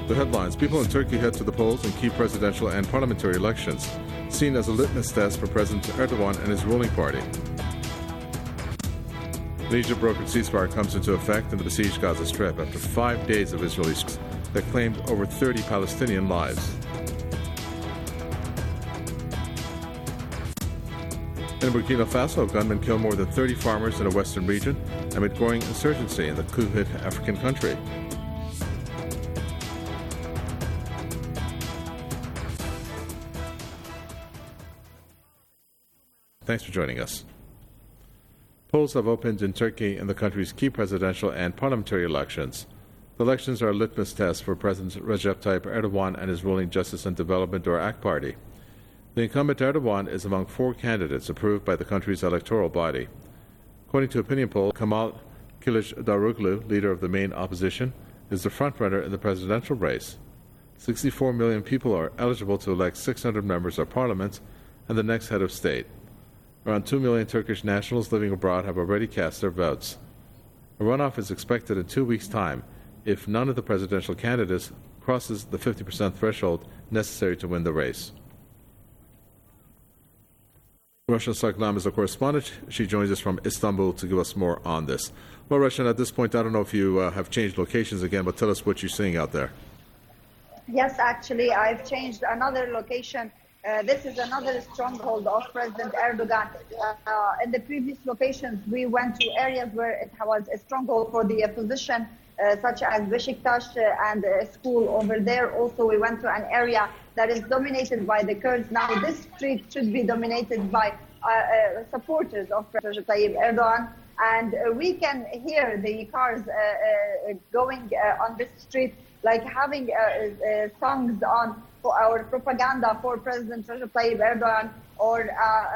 The headlines: people in Turkey head to the polls in key presidential and parliamentary elections, seen as a litmus test for President Erdogan and his ruling party. An Egypt-brokered ceasefire comes into effect in the besieged Gaza Strip after 5 days of Israeli strikes that claimed over 30 Palestinian lives. In Burkina Faso, gunmen killed more than 30 farmers in a western region amid growing insurgency in the coup-hit African country. Thanks for joining us. Polls have opened in Turkey in the country's key presidential and parliamentary elections. The elections are a litmus test for President Recep Tayyip Erdogan and his ruling Justice and Development or AK party. The incumbent Erdogan is among 4 candidates approved by the country's electoral body. According to opinion poll, Kemal Kılıçdaroğlu, leader of the main opposition, is the frontrunner in the presidential race. 64 million people are eligible to elect 600 members of parliament and the next head of state. Around 2 million Turkish nationals living abroad have already cast their votes. A runoff is expected in 2 weeks' time if none of the presidential candidates crosses the 50% threshold necessary to win the race. Rushan Saklam is a correspondent. She joins us from Istanbul to give us more on this. Well, Rushan, at this point, I don't know if you have changed locations again, but tell us what you're seeing out there. Yes, actually, I've changed another location. This is another stronghold of President Erdogan. In the previous locations, we went to areas where it was a stronghold for the opposition, such as Beşiktaş and a school over there. Also, we went to an area that is dominated by the Kurds. Now, this street should be dominated by supporters of Recep Tayyip Erdogan. And we can hear the cars going on this street, like having songs on for our propaganda for President Recep Tayyip Erdogan, or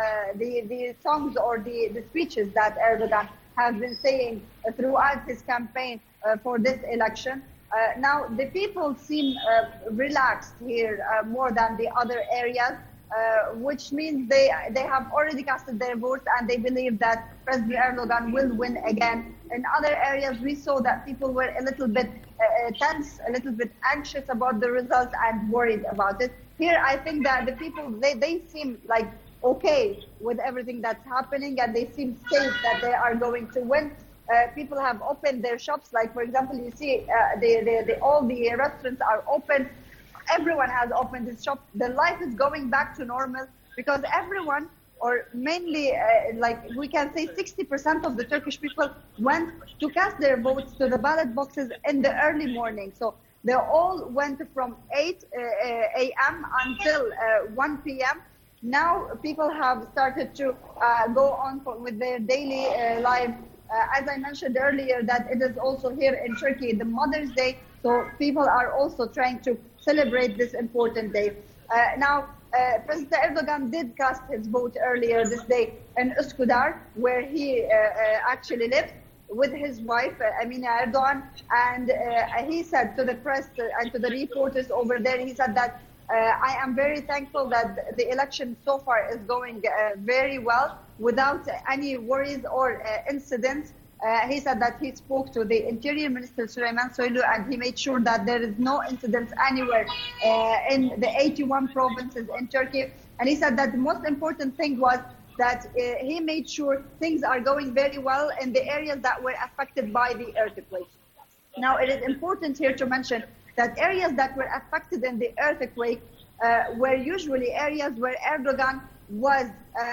the songs or the speeches that Erdogan has been saying throughout his campaign for this election. Now, the people seem relaxed here more than the other areas, which means they have already casted their votes and they believe that President Erdogan will win again. In other areas, we saw that people were a little bit tense, a little bit anxious about the results and worried about it. Here, I think that the people, they seem like okay with everything that's happening, and they seem safe that they are going to win. People have opened their shops, like for example, you see all the restaurants are open. Everyone has opened his shop. The life is going back to normal because everyone, or mainly like we can say 60% of the Turkish people went to cast their votes to the ballot boxes in the early morning. So they all went from 8 a.m. until 1 p.m. Now people have started to go on with their daily life. As I mentioned earlier, that it is also here in Turkey, the Mother's Day. So people are also trying to celebrate this important day. Now, President Erdogan did cast his vote earlier this day in Üsküdar, where he actually lives with his wife, Emine Erdogan. And he said to the press and to the reporters over there, he said that I am very thankful that the election so far is going very well without any worries or incidents. He said that he spoke to the Interior Minister Süleyman Soylu and he made sure that there is no incidents anywhere in the 81 provinces in Turkey. And he said that the most important thing was that he made sure things are going very well in the areas that were affected by the earthquake. Now, it is important here to mention that areas that were affected in the earthquake were usually areas where Erdogan was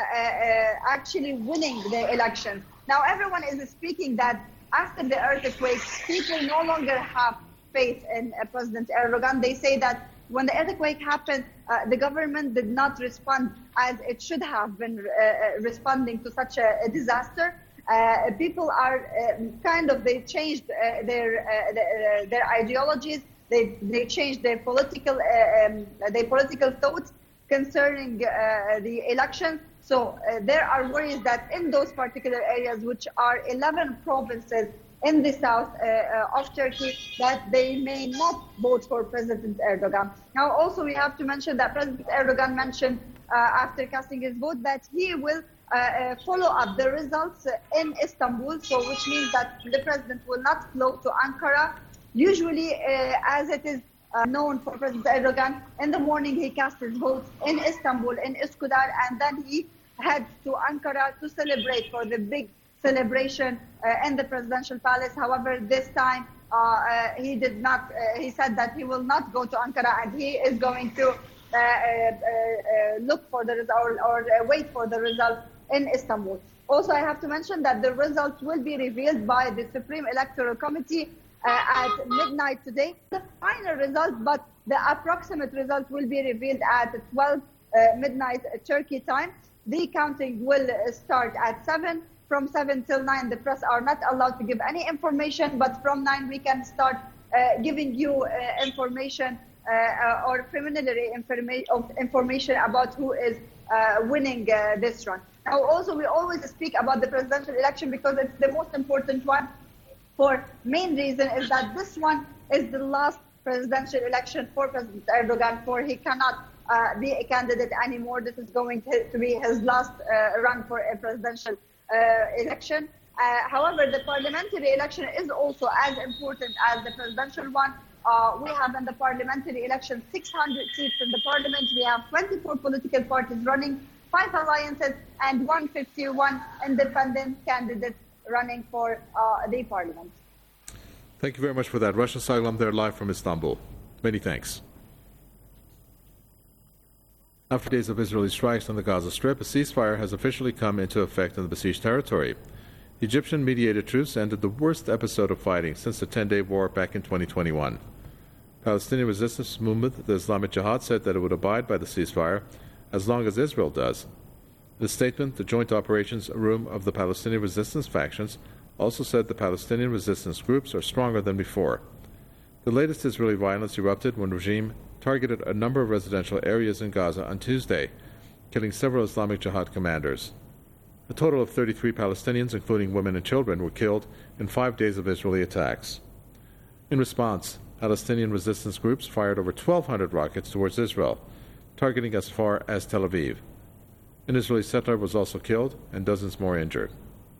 actually winning the election. Now, everyone is speaking that after the earthquake, people no longer have faith in President Erdogan. They say that when the earthquake happened, the government did not respond as it should have been responding to such a disaster. People are they changed their ideologies. They changed their political thoughts concerning the election. So there are worries that in those particular areas, which are 11 provinces in the south of Turkey, that they may not vote for President Erdogan. Now, also we have to mention that President Erdogan mentioned after casting his vote that he will follow up the results in Istanbul, so which means that the president will not flow to Ankara. Usually, as it is known for President Erdogan. In the morning, he cast his votes in Istanbul, in Üsküdar, and then he heads to Ankara to celebrate for the big celebration in the presidential palace. However, this time he did not. He said that he will not go to Ankara, and he is going to look for the result or wait for the result in Istanbul. Also, I have to mention that the results will be revealed by the Supreme Electoral Committee at midnight today. The final result, but the approximate result will be revealed at 12 midnight Turkey time. The counting will start at 7. From 7 till 9, the press are not allowed to give any information, but from 9 we can start giving you information or preliminary information about who is winning this run. Now, also, we always speak about the presidential election because it's the most important one. For main reason is that this one is the last presidential election for President Erdogan, for he cannot be a candidate anymore. This is going to be his last run for a presidential election. However, the parliamentary election is also as important as the presidential one. We have in the parliamentary election 600 seats in the parliament. We have 24 political parties running, 5 alliances, and 151 independent candidates running for the parliament. Thank you very much for that. Russia Saglam there live from Istanbul. Many thanks. After days of Israeli strikes on the Gaza Strip, a ceasefire has officially come into effect in the besieged territory. The Egyptian-mediated truce ended the worst episode of fighting since the 10-day war back in 2021. Palestinian resistance movement, the Islamic Jihad, said that it would abide by the ceasefire as long as Israel does. In a statement, the Joint Operations Room of the Palestinian resistance factions also said the Palestinian resistance groups are stronger than before. The latest Israeli violence erupted when the regime targeted a number of residential areas in Gaza on Tuesday, killing several Islamic Jihad commanders. A total of 33 Palestinians, including women and children, were killed in 5 days of Israeli attacks. In response, Palestinian resistance groups fired over 1,200 rockets towards Israel, targeting as far as Tel Aviv. An Israeli settler was also killed and dozens more injured.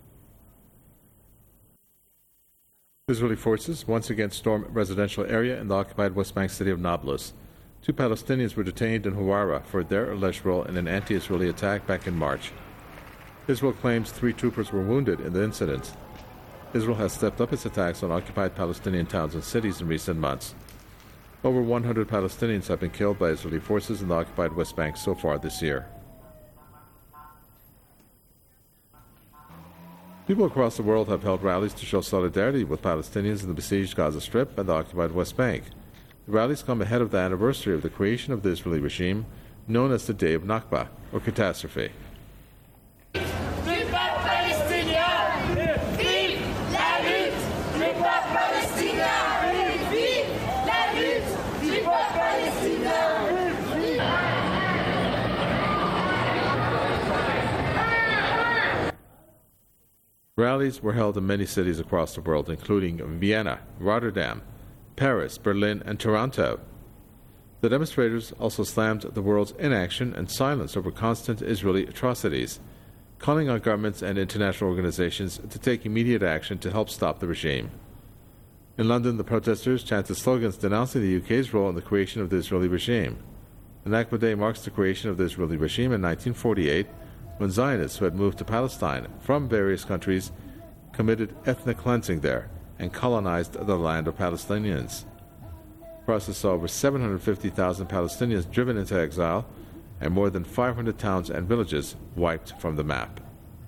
Israeli forces once again stormed a residential area in the occupied West Bank city of Nablus. 2 Palestinians were detained in Huwara for their alleged role in an anti-Israeli attack back in March. Israel claims 3 troopers were wounded in the incident. Israel has stepped up its attacks on occupied Palestinian towns and cities in recent months. Over 100 Palestinians have been killed by Israeli forces in the occupied West Bank so far this year. People across the world have held rallies to show solidarity with Palestinians in the besieged Gaza Strip and the occupied West Bank. The rallies come ahead of the anniversary of the creation of the Israeli regime, known as the Day of Nakba, or catastrophe. Rallies were held in many cities across the world, including Vienna, Rotterdam, Paris, Berlin, and Toronto. The demonstrators also slammed the world's inaction and silence over constant Israeli atrocities, calling on governments and international organizations to take immediate action to help stop the regime. In London, the protesters chanted slogans denouncing the UK's role in the creation of the Israeli regime. The Nakba Day marks the creation of the Israeli regime in 1948, when Zionists who had moved to Palestine from various countries committed ethnic cleansing there and colonized the land of Palestinians. The process saw over 750,000 Palestinians driven into exile and more than 500 towns and villages wiped from the map.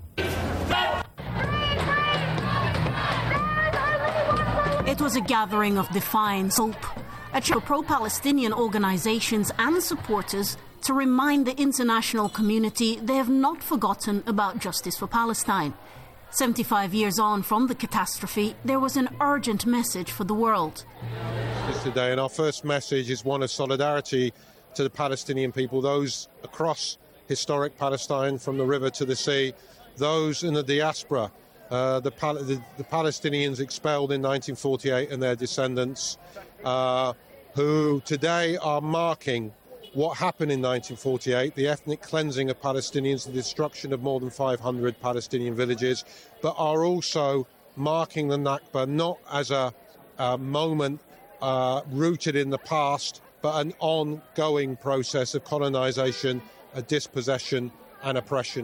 It was a gathering of defiance, hope, for pro-Palestinian organizations and supporters to remind the international community they have not forgotten about justice for Palestine. 75 years on from the catastrophe, there was an urgent message for the world. Today, and our first message is one of solidarity to the Palestinian people, those across historic Palestine from the river to the sea, those in the diaspora, the Palestinians expelled in 1948 and their descendants, who today are marking what happened in 1948, the ethnic cleansing of Palestinians, the destruction of more than 500 Palestinian villages, but are also marking the Nakba not as a moment rooted in the past, but an ongoing process of colonization, dispossession and oppression.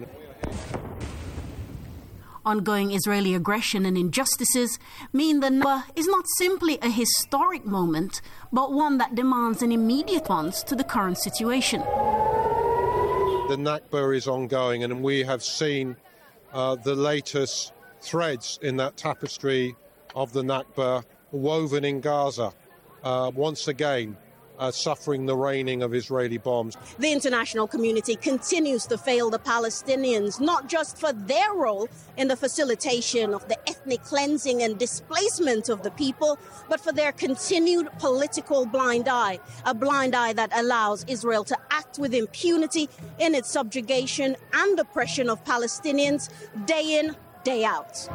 Ongoing Israeli aggression and injustices mean the Nakba is not simply a historic moment, but one that demands an immediate response to the current situation. The Nakba is ongoing, and we have seen the latest threads in that tapestry of the Nakba woven in Gaza, once again suffering the raining of Israeli bombs. The international community continues to fail the Palestinians, not just for their role in the facilitation of the ethnic cleansing and displacement of the people, but for their continued political blind eye, a blind eye that allows Israel to act with impunity in its subjugation and oppression of Palestinians day in, day out.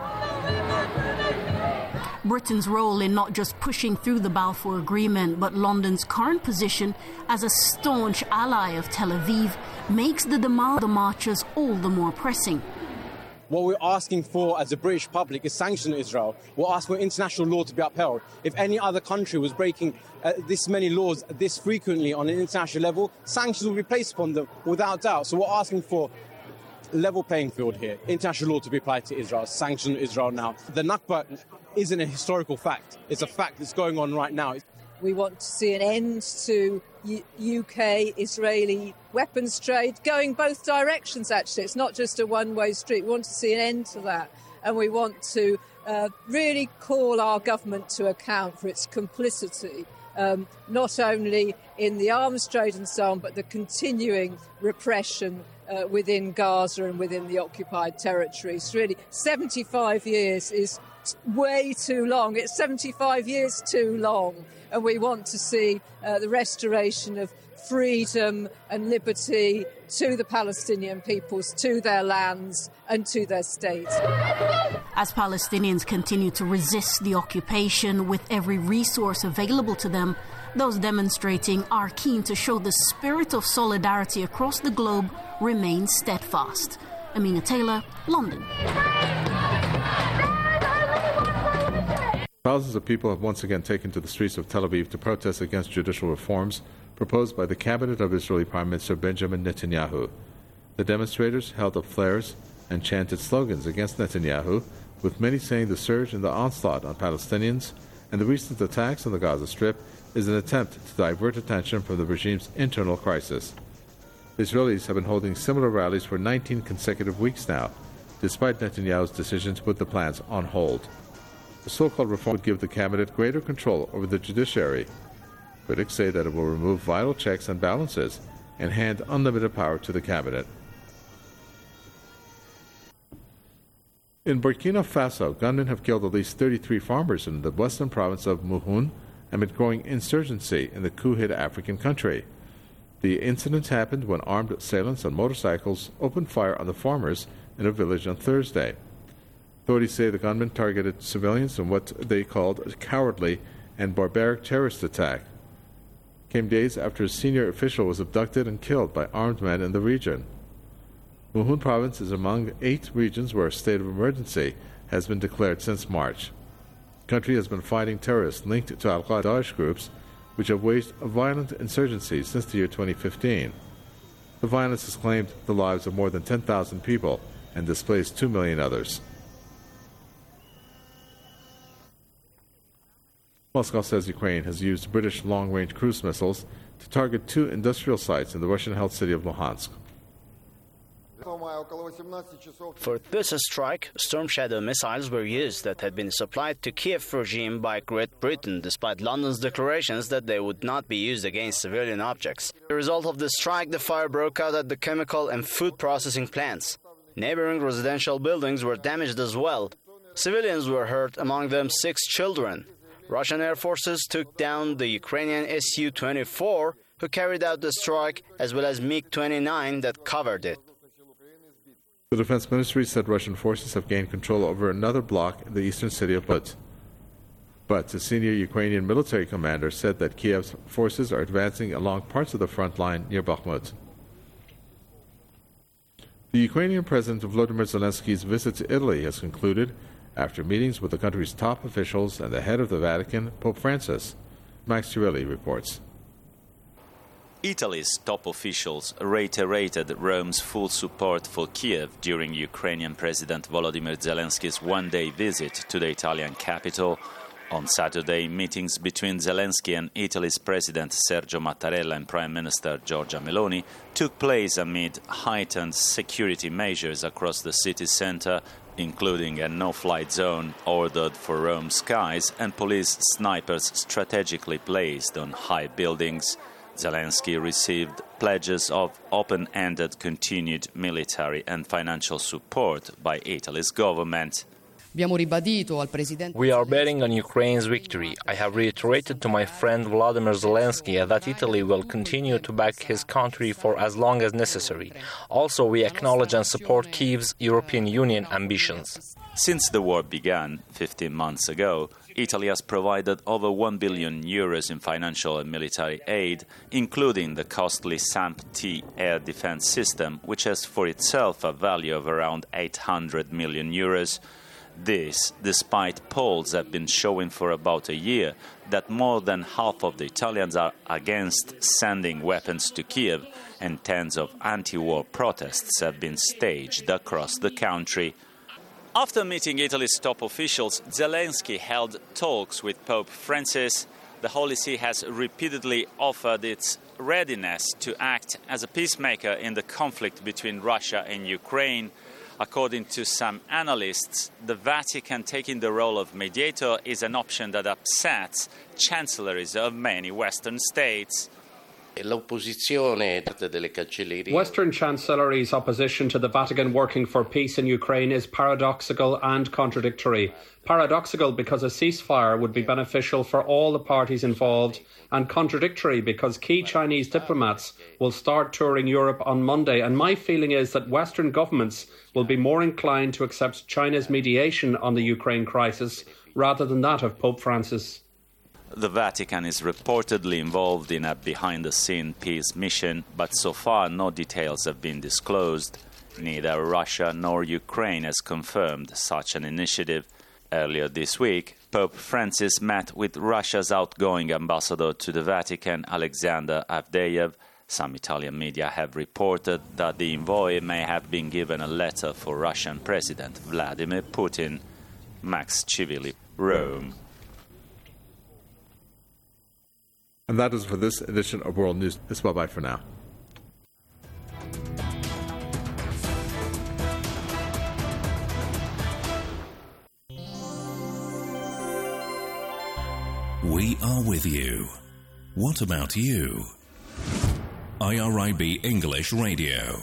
Britain's role in not just pushing through the Balfour Agreement, but London's current position as a staunch ally of Tel Aviv makes the demand of the marchers all the more pressing. What we're asking for as a British public is sanctions on Israel. We're asking for international law to be upheld. If any other country was breaking this many laws this frequently on an international level, sanctions will be placed upon them without doubt. So we're asking for level playing field here, international law to be applied to Israel, sanctions on Israel now. The Nakba isn't a historical fact. It's a fact that's going on right now. We want to see an end to UK-Israeli weapons trade going both directions, actually. It's not just a one-way street. We want to see an end to that. And we want to really call our government to account for its complicity, not only in the arms trade and so on, but the continuing repression within Gaza and within the occupied territories. Really, 75 years is way too long. It's 75 years too long. And we want to see the restoration of freedom and liberty to the Palestinian peoples, to their lands and to their state. As Palestinians continue to resist the occupation with every resource available to them, those demonstrating are keen to show the spirit of solidarity across the globe remains steadfast. Amina Taylor, London. Thousands of people have once again taken to the streets of Tel Aviv to protest against judicial reforms proposed by the cabinet of Israeli Prime Minister Benjamin Netanyahu. The demonstrators held up flares and chanted slogans against Netanyahu, with many saying the surge in the onslaught on Palestinians and the recent attacks on the Gaza Strip is an attempt to divert attention from the regime's internal crisis. The Israelis have been holding similar rallies for 19 consecutive weeks now, despite Netanyahu's decision to put the plans on hold. The so-called reform would give the cabinet greater control over the judiciary. Critics say that it will remove vital checks and balances and hand unlimited power to the cabinet. In Burkina Faso, gunmen have killed at least 33 farmers in the western province of Muhun amid growing insurgency in the coup-hit African country. The incident happened when armed assailants on motorcycles opened fire on the farmers in a village on Thursday. Authorities say the gunmen targeted civilians in what they called a cowardly and barbaric terrorist attack. It came days after a senior official was abducted and killed by armed men in the region. Muhun province is among 8 regions where a state of emergency has been declared since March. The country has been fighting terrorists linked to Al-Qaeda groups, which have waged a violent insurgency since the year 2015. The violence has claimed the lives of more than 10,000 people and displaced 2 million others. Moscow says Ukraine has used British long-range cruise missiles to target 2 industrial sites in the Russian-held city of Luhansk. For this strike, Storm Shadow missiles were used that had been supplied to Kiev regime by Great Britain, despite London's declarations that they would not be used against civilian objects. As a result of the strike, the fire broke out at the chemical and food processing plants. Neighboring residential buildings were damaged as well. Civilians were hurt, among them 6 children. Russian air forces took down the Ukrainian Su-24, who carried out the strike, as well as MiG-29 that covered it. The Defense Ministry said Russian forces have gained control over another block in the eastern city of Bakhmut. But a senior Ukrainian military commander said that Kiev's forces are advancing along parts of the front line near Bakhmut. The Ukrainian President Volodymyr Zelensky's visit to Italy has concluded after meetings with the country's top officials and the head of the Vatican, Pope Francis. Max Chiavelli reports. Italy's top officials reiterated Rome's full support for Kiev during Ukrainian President Volodymyr Zelensky's one-day visit to the Italian capital. On Saturday, meetings between Zelensky and Italy's President Sergio Mattarella and Prime Minister Giorgia Meloni took place amid heightened security measures across the city centre, including a no-flight zone ordered for Rome's skies and police snipers strategically placed on high buildings. Zelensky received pledges of open-ended continued military and financial support by Italy's government. We are betting on Ukraine's victory. I have reiterated to my friend Volodymyr Zelensky that Italy will continue to back his country for as long as necessary. Also, we acknowledge and support Kyiv's European Union ambitions. Since the war began 15 months ago, Italy has provided over 1 billion euros in financial and military aid, including the costly SAMP-T air defense system, which has for itself a value of around 800 million euros. This, despite polls have been showing for about a year that more than half of the Italians are against sending weapons to Kiev, and tens of anti-war protests have been staged across the country. After meeting Italy's top officials, Zelensky held talks with Pope Francis. The Holy See has repeatedly offered its readiness to act as a peacemaker in the conflict between Russia and Ukraine. According to some analysts, the Vatican taking the role of mediator is an option that upsets chancelleries of many Western states. Western chancelleries' opposition to the Vatican working for peace in Ukraine is paradoxical and contradictory. Paradoxical because a ceasefire would be beneficial for all the parties involved, and contradictory because key Chinese diplomats will start touring Europe on Monday, and my feeling is that Western governments will be more inclined to accept China's mediation on the Ukraine crisis rather than that of Pope Francis. The Vatican is reportedly involved in a behind-the-scenes peace mission, but so far no details have been disclosed. Neither Russia nor Ukraine has confirmed such an initiative. Earlier this week, Pope Francis met with Russia's outgoing ambassador to the Vatican, Alexander Avdeyev. Some Italian media have reported that the envoy may have been given a letter for Russian President Vladimir Putin. Max Chiavelli, Rome. And that is for this edition of World News. It's bye-bye for now. We are with you. What about you? IRIB English Radio.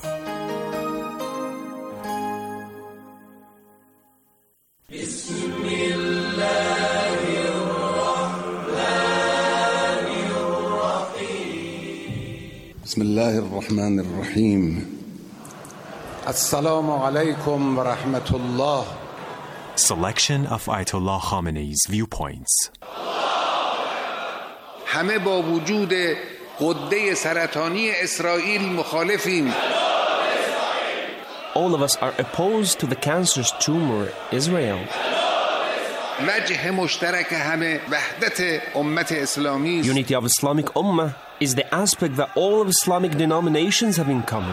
بسم الله الرحمن الرحيم السلام عليكم ورحمة الله. Selection of Ayatollah Khamenei's viewpoints. همه با وجود غده سرطانی اسرائیل مخالفیم. All of us are opposed to the cancerous tumor Israel. وجه مشترک همه وحدت امت اسلامی. Unity of Islamic Ummah is the aspect that all of Islamic denominations have in common.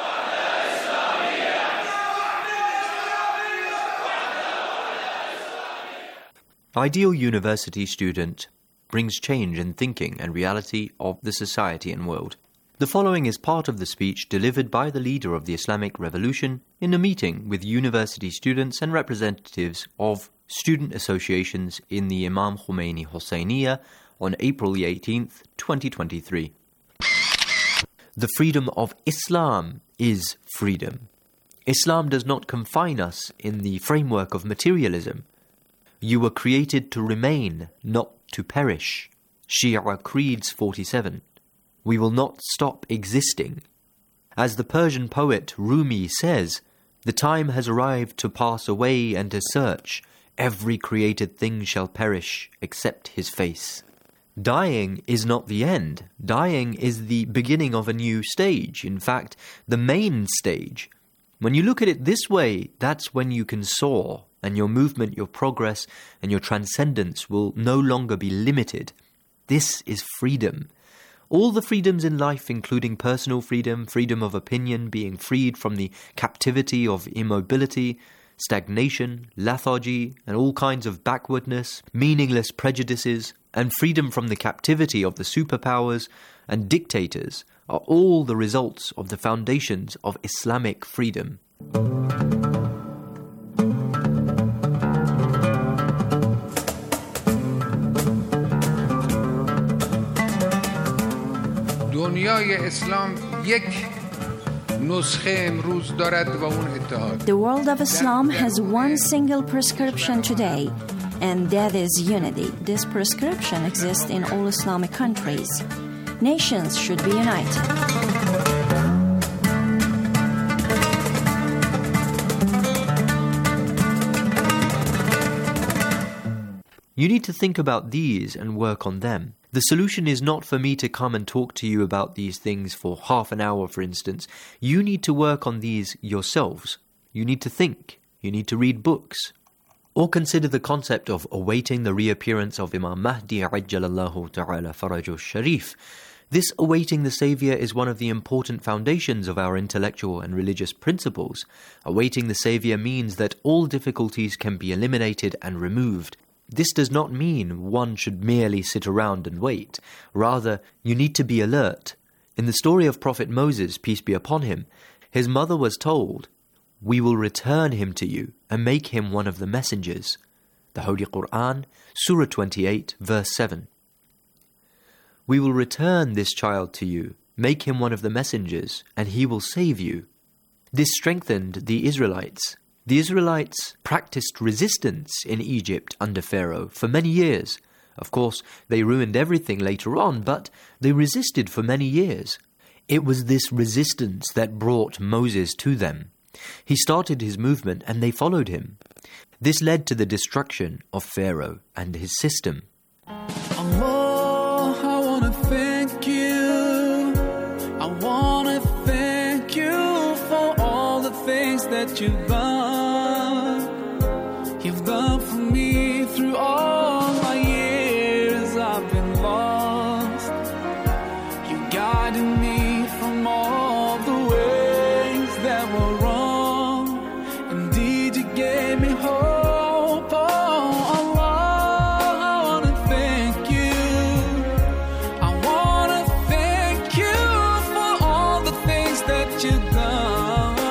Ideal University student brings change in thinking and reality of the society and world. The following is part of the speech delivered by the leader of the Islamic Revolution in a meeting with university students and representatives of student associations in the Imam Khomeini Hosseiniya on April the 18th, 2023. The freedom of Islam is freedom. Islam does not confine us in the framework of materialism. You were created to remain, not to perish. Shia Creeds 47. We will not stop existing. As the Persian poet Rumi says, the time has arrived to pass away and to search. Every created thing shall perish except his face. Dying is not the end. Dying is the beginning of a new stage. In fact, the main stage. When you look at it this way, that's when you can soar, and your movement, your progress, and your transcendence will no longer be limited. This is freedom. All the freedoms in life, including personal freedom, freedom of opinion, being freed from the captivity of immobility, stagnation, lethargy, and all kinds of backwardness, meaningless prejudices, and freedom from the captivity of the superpowers and dictators, are all the results of the foundations of Islamic freedom. دنیای اسلام یک نسخه امروز دارد و اون اتحاد. The world of Islam has one single prescription today, and that is unity. This prescription exists in all Islamic countries. Nations should be united. You need to think about these and work on them. The solution is not for me to come and talk to you about these things for half an hour, for instance. You need to work on these yourselves. You need to think. You need to read books. Or consider the concept of awaiting the reappearance of Imam Mahdi Ajjalallahu Ta'ala Farajuh Sharif. This awaiting the Saviour is one of the important foundations of our intellectual and religious principles. Awaiting the Saviour means that all difficulties can be eliminated and removed. This does not mean one should merely sit around and wait. Rather, you need to be alert. In the story of Prophet Moses, peace be upon him, his mother was told, "We will return him to you and make him one of the messengers." The Holy Quran, Surah 28, verse 7. "We will return this child to you, make him one of the messengers, and he will save you." This strengthened the Israelites. The Israelites practiced resistance in Egypt under Pharaoh for many years. Of course, they ruined everything later on, but they resisted for many years. It was this resistance that brought Moses to them. He started his movement and they followed him. This led to the destruction of Pharaoh and his system. Allah, I want to thank you. I want to thank you for all the things that you've done. You've done for me through all my years I've been lost. You guided me from all the ways that were wrong. Indeed, you gave me hope. Oh, Allah, I want to thank you. I want to thank you for all the things that you've done.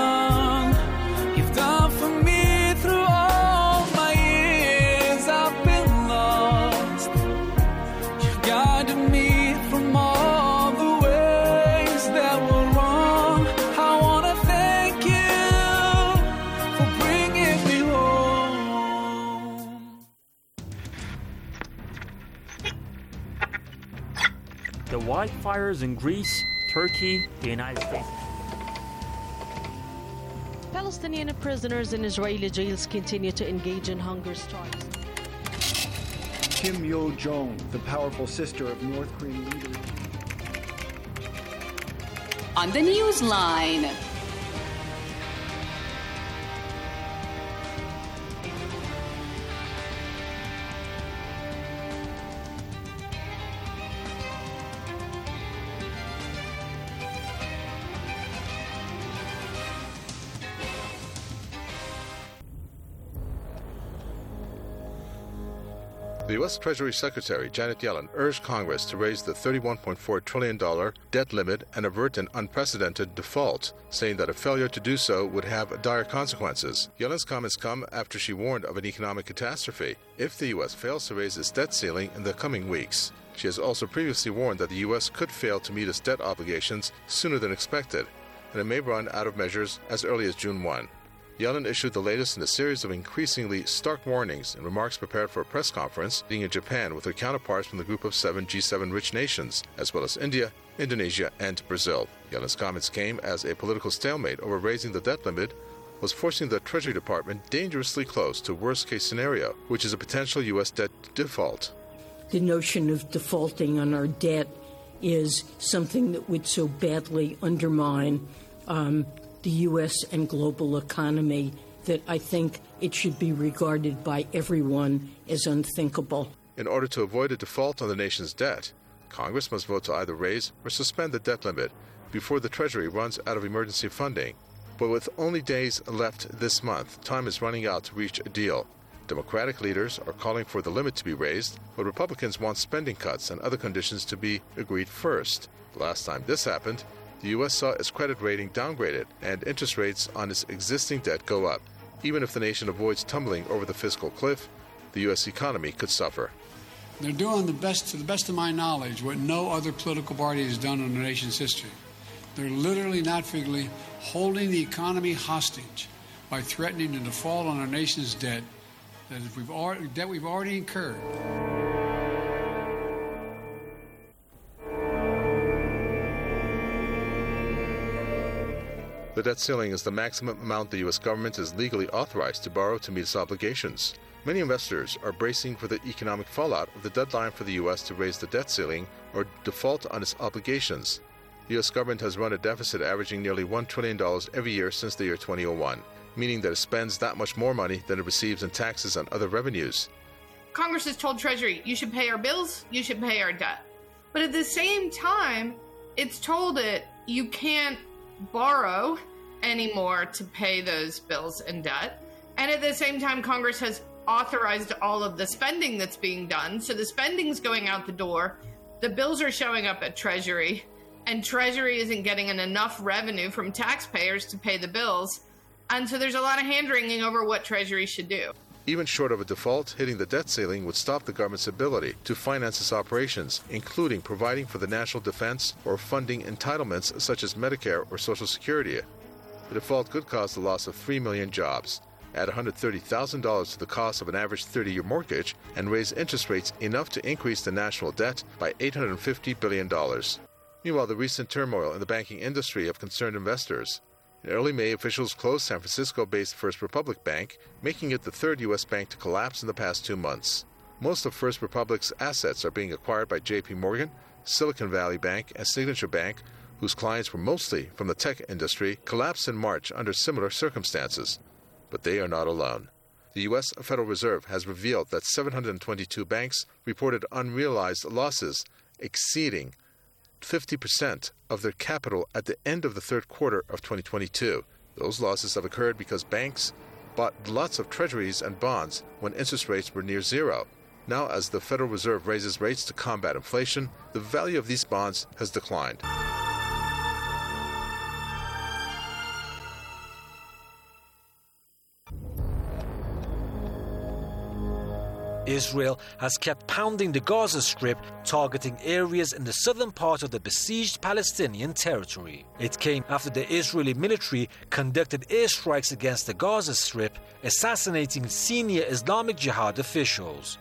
You've done for me through all my years I've been lost. You've guided me from all the ways that were wrong. I want to thank you for bringing me home. The wildfires in Greece, Turkey, the United States. Palestinian prisoners in Israeli jails continue to engage in hunger strikes. Kim Yo-jong, the powerful sister of North Korean leader. On the Newsline. The U.S. Treasury Secretary Janet Yellen urged Congress to raise the $31.4 trillion debt limit and avert an unprecedented default, saying that a failure to do so would have dire consequences. Yellen's comments come after she warned of an economic catastrophe if the U.S. fails to raise its debt ceiling in the coming weeks. She has also previously warned that the U.S. could fail to meet its debt obligations sooner than expected, and it may run out of measures as early as June 1. Yellen issued the latest in a series of increasingly stark warnings in remarks prepared for a press conference meeting in Japan with her counterparts from the group of 7 G7 rich nations, as well as India, Indonesia, and Brazil. Yellen's comments came as a political stalemate over raising the debt limit was forcing the Treasury Department dangerously close to worst-case scenario, which is a potential U.S. debt default. The notion of defaulting on our debt is something that would so badly undermine the U.S. and global economy that I think it should be regarded by everyone as unthinkable. In order to avoid a default on the nation's debt, Congress must vote to either raise or suspend the debt limit before the Treasury runs out of emergency funding. But with only days left this month, time is running out to reach a deal. Democratic leaders are calling for the limit to be raised, but Republicans want spending cuts and other conditions to be agreed first. The last time this happened, the U.S. saw its credit rating downgraded and interest rates on its existing debt go up. Even if the nation avoids tumbling over the fiscal cliff, the U.S. economy could suffer. They're doing the best, to the best of my knowledge, what no other political party has done in the nation's history. They're literally, not figuratively, holding the economy hostage by threatening to default on our nation's debt that we've already incurred. The debt ceiling is the maximum amount the U.S. government is legally authorized to borrow to meet its obligations. Many investors are bracing for the economic fallout of the deadline for the U.S. to raise the debt ceiling or default on its obligations. The U.S. government has run a deficit averaging nearly $1 trillion every year since the year 2001, meaning that it spends that much more money than it receives in taxes and other revenues. Congress has told Treasury, you should pay our bills, you should pay our debt. But at the same time, it's told it you can't borrow anymore to pay those bills and debt. And at the same time, Congress has authorized all of the spending that's being done. So the spending's going out the door, the bills are showing up at Treasury, and Treasury isn't getting enough revenue from taxpayers to pay the bills. And so there's a lot of hand-wringing over what Treasury should do. Even short of a default, hitting the debt ceiling would stop the government's ability to finance its operations, including providing for the national defense or funding entitlements such as Medicare or Social Security. The default could cause the loss of 3 million jobs, add $130,000 to the cost of an average 30-year mortgage, and raise interest rates enough to increase the national debt by $850 billion. Meanwhile, the recent turmoil in the banking industry have concerned investors. In early May, officials closed San Francisco-based First Republic Bank, making it the third U.S. bank to collapse in the past 2 months. Most of First Republic's assets are being acquired by J.P. Morgan, Silicon Valley Bank, and Signature Bank, whose clients were mostly from the tech industry, collapsed in March under similar circumstances. But they are not alone. The U.S. Federal Reserve has revealed that 722 banks reported unrealized losses exceeding 50% of their capital at the end of the third quarter of 2022. Those losses have occurred because banks bought lots of treasuries and bonds when interest rates were near zero. Now, as the Federal Reserve raises rates to combat inflation, the value of these bonds has declined. Israel has kept pounding the Gaza Strip, targeting areas in the southern part of the besieged Palestinian territory. It came after the Israeli military conducted airstrikes against the Gaza Strip, assassinating senior Islamic Jihad officials.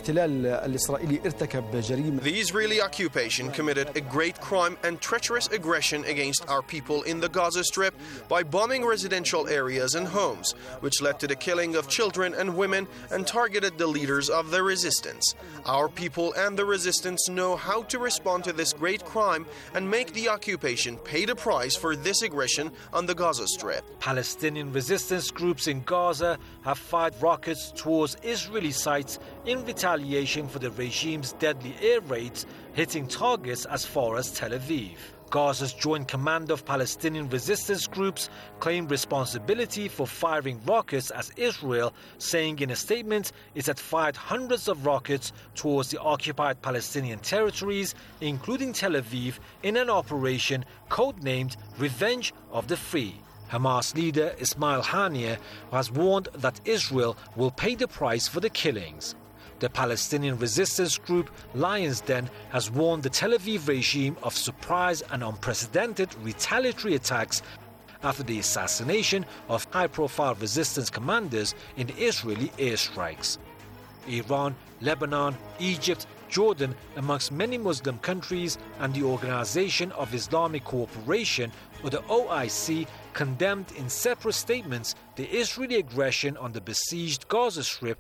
The Israeli occupation committed a great crime and treacherous aggression against our people in the Gaza Strip by bombing residential areas and homes, which led to the killing of children and women and targeted the leaders of the resistance. Our people and the resistance know how to respond to this great crime and make the occupation pay the price for this aggression on the Gaza Strip. Palestinian resistance groups in Gaza have fired rockets towards Israeli sites in retaliation for the regime's deadly air raids hitting targets as far as Tel Aviv. Gaza's Joint Command of Palestinian resistance groups claimed responsibility for firing rockets as Israel, saying in a statement it had fired hundreds of rockets towards the occupied Palestinian territories, including Tel Aviv, in an operation codenamed Revenge of the Free. Hamas leader Ismail Haniyeh has warned that Israel will pay the price for the killings. The Palestinian resistance group Lions Den has warned the Tel Aviv regime of surprise and unprecedented retaliatory attacks after the assassination of high-profile resistance commanders in Israeli airstrikes. Iran, Lebanon, Egypt, Jordan, amongst many Muslim countries, and the Organization of Islamic Cooperation, or the OIC, condemned in separate statements the Israeli aggression on the besieged Gaza Strip.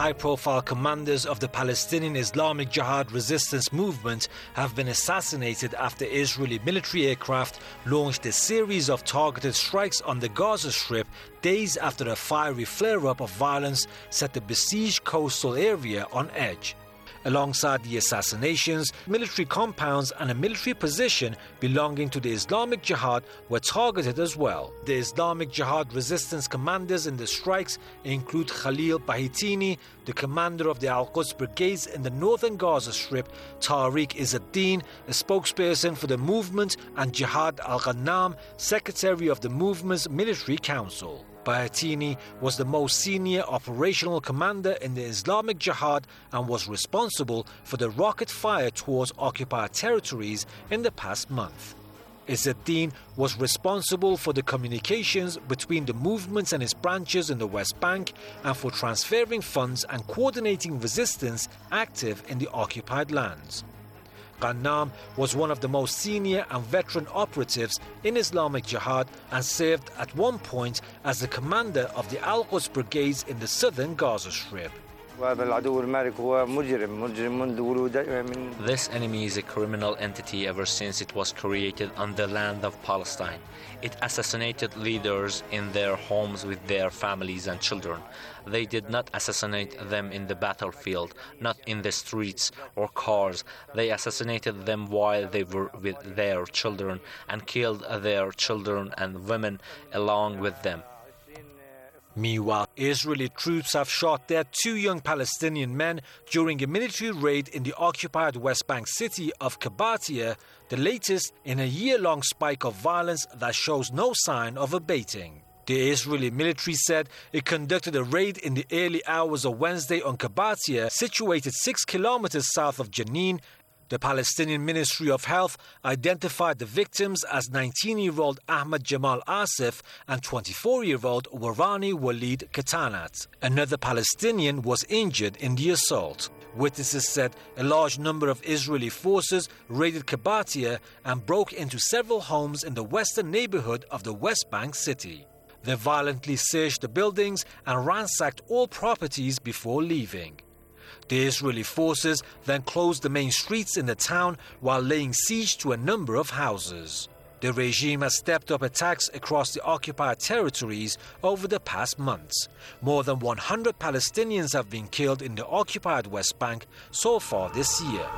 high-profile commanders of the Palestinian Islamic Jihad resistance movement have been assassinated after Israeli military aircraft launched a series of targeted strikes on the Gaza Strip days after a fiery flare-up of violence set the besieged coastal area on edge. Alongside the assassinations, military compounds and a military position belonging to the Islamic Jihad were targeted as well. The Islamic Jihad resistance commanders in the strikes include Khalil Bahitini, the commander of the Al-Quds brigades in the northern Gaza Strip, Tariq Izzeddin, a spokesperson for the movement, and Jihad Al-Ghannam, secretary of the movement's military council. Bahitini was the most senior operational commander in the Islamic Jihad and was responsible for the rocket fire towards occupied territories in the past month. Izzeddin was responsible for the communications between the movements and its branches in the West Bank and for transferring funds and coordinating resistance active in the occupied lands. Ghannam was one of the most senior and veteran operatives in Islamic Jihad and served at one point as the commander of the Al-Quds brigades in the southern Gaza Strip. This enemy is a criminal entity ever since it was created on the land of Palestine. It assassinated leaders in their homes with their families and children. They did not assassinate them in the battlefield, not in the streets or cars. They assassinated them while they were with their children and killed their children and women along with them. Meanwhile, Israeli troops have shot dead 2 young Palestinian men during a military raid in the occupied West Bank city of Kabatia, the latest in a year-long spike of violence that shows no sign of abating. The Israeli military said it conducted a raid in the early hours of Wednesday on Kabatia, situated 6 kilometers south of Jenin. The Palestinian Ministry of Health identified the victims as 19-year-old Ahmad Jamal Asif and 24-year-old Warani Walid Katanat. Another Palestinian was injured in the assault. Witnesses said a large number of Israeli forces raided Kabatia and broke into several homes in the western neighborhood of the West Bank city. They violently searched the buildings and ransacked all properties before leaving. The Israeli forces then closed the main streets in the town while laying siege to a number of houses. The regime has stepped up attacks across the occupied territories over the past months. More than 100 Palestinians have been killed in the occupied West Bank so far this year.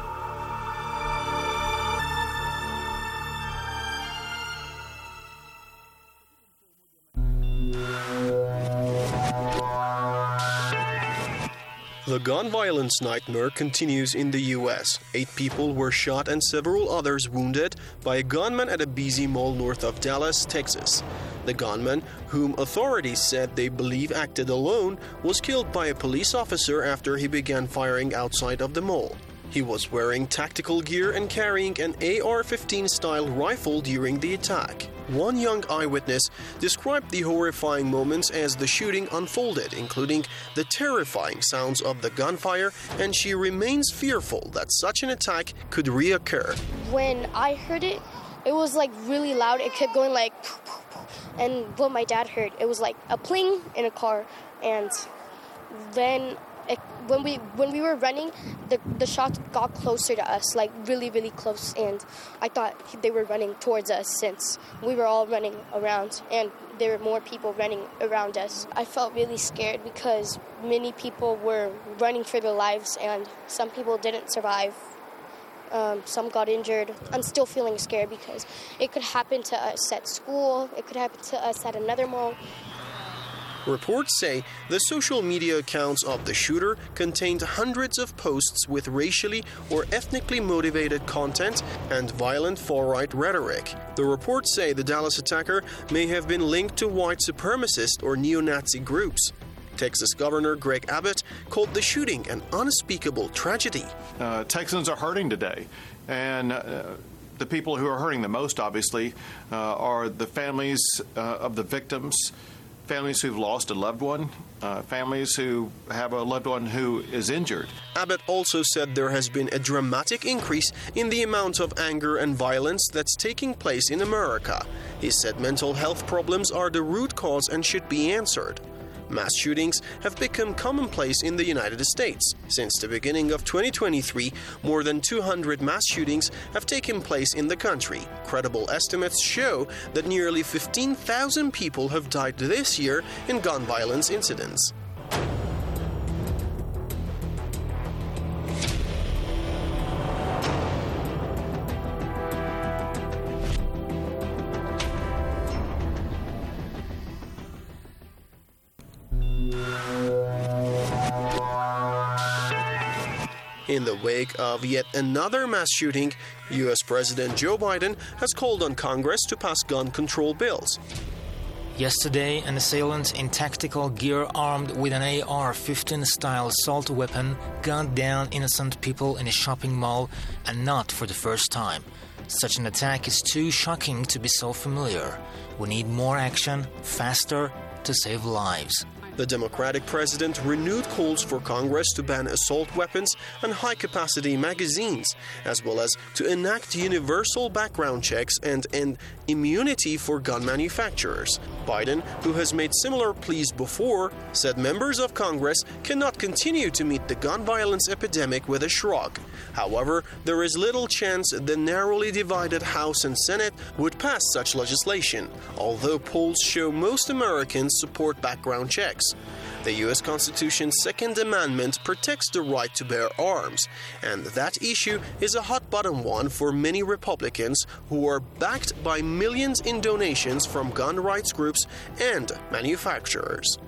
The gun violence nightmare continues in the U.S. 8 people were shot and several others wounded by a gunman at a busy mall north of Dallas, Texas. The gunman, whom authorities said they believe acted alone, was killed by a police officer after he began firing outside of the mall. He was wearing tactical gear and carrying an AR-15 style rifle during the attack. One young eyewitness described the horrifying moments as the shooting unfolded, including the terrifying sounds of the gunfire, and she remains fearful that such an attack could reoccur. When I heard it, it was like really loud. It kept going like, and what my dad heard, it was like a pling in a car, and then when we were running, the shots got closer to us, like really, really close, and I thought they were running towards us since we were all running around, and there were more people running around us. I felt really scared because many people were running for their lives, and some people didn't survive. Some got injured. I'm still feeling scared because it could happen to us at school. It could happen to us at another mall. Reports say the social media accounts of the shooter contained hundreds of posts with racially or ethnically motivated content and violent far-right rhetoric. The reports say the Dallas attacker may have been linked to white supremacist or neo-Nazi groups. Texas Governor Greg Abbott called the shooting an unspeakable tragedy. Texans are hurting today, and the people who are hurting the most, obviously, are the families of the victims, families who've lost a loved one, families who have a loved one who is injured. Abbott also said there has been a dramatic increase in the amount of anger and violence that's taking place in America. He said mental health problems are the root cause and should be answered. Mass shootings have become commonplace in the United States. Since the beginning of 2023, more than 200 mass shootings have taken place in the country. Credible estimates show that nearly 15,000 people have died this year in gun violence incidents. In the wake of yet another mass shooting, U.S. President Joe Biden has called on Congress to pass gun control bills. Yesterday, an assailant in tactical gear armed with an AR-15-style assault weapon gunned down innocent people in a shopping mall, and not for the first time. Such an attack is too shocking to be so familiar. We need more action, faster, to save lives. The Democratic president renewed calls for Congress to ban assault weapons and high-capacity magazines, as well as to enact universal background checks and immunity for gun manufacturers. Biden, who has made similar pleas before, said members of Congress cannot continue to meet the gun violence epidemic with a shrug. However, there is little chance the narrowly divided House and Senate would pass such legislation, although polls show most Americans support background checks. The U.S. Constitution's Second Amendment protects the right to bear arms, and that issue is a hot-button one for many Republicans who are backed by millions in donations from gun rights groups and manufacturers.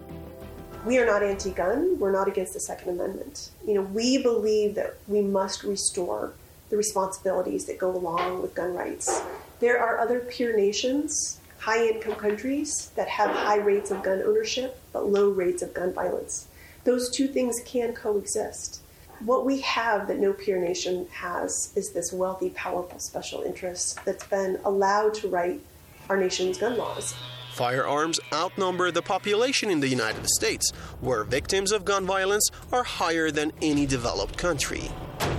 We are not anti-gun. We're not against the Second Amendment. We believe that we must restore the responsibilities that go along with gun rights. There are other peer nations, high-income countries that have high rates of gun ownership but low rates of gun violence. Those two things can coexist. What we have that no peer nation has is this wealthy, powerful special interest that's been allowed to write our nation's gun laws. Firearms outnumber the population in the United States, where victims of gun violence are higher than any developed country.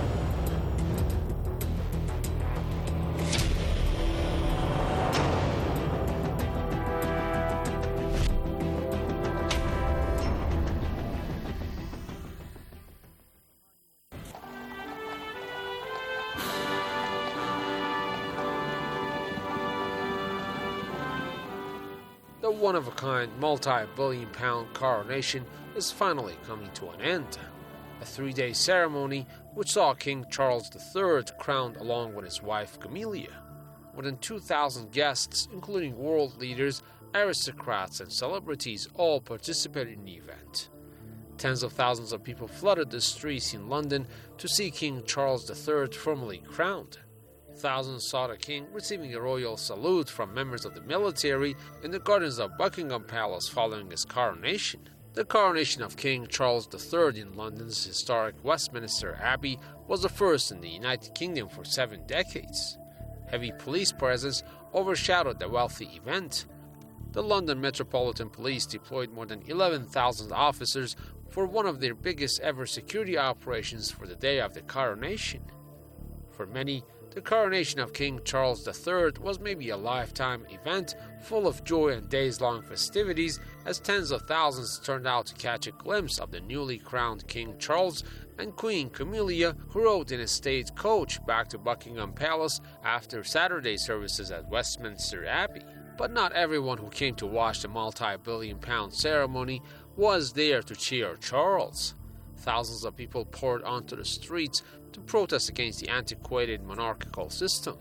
The one-of-a-kind, multi-billion-pound coronation is finally coming to an end. A 3-day ceremony which saw King Charles III crowned along with his wife Camilla. More than 2,000 guests, including world leaders, aristocrats and celebrities, all participated in the event. Tens of thousands of people flooded the streets in London to see King Charles III formally crowned. Thousands saw the king receiving a royal salute from members of the military in the gardens of Buckingham Palace following his coronation. The coronation of King Charles III in London's historic Westminster Abbey was the first in the United Kingdom for 7 decades. Heavy police presence overshadowed the wealthy event. The London Metropolitan Police deployed more than 11,000 officers for one of their biggest ever security operations for the day of the coronation. For many, the coronation of King Charles III was maybe a lifetime event full of joy and days-long festivities, as tens of thousands turned out to catch a glimpse of the newly crowned King Charles and Queen Camilla, who rode in a state coach back to Buckingham Palace after Saturday services at Westminster Abbey. But not everyone who came to watch the multi-billion-pound ceremony was there to cheer Charles. Thousands of people poured onto the streets to protest against the antiquated monarchical system.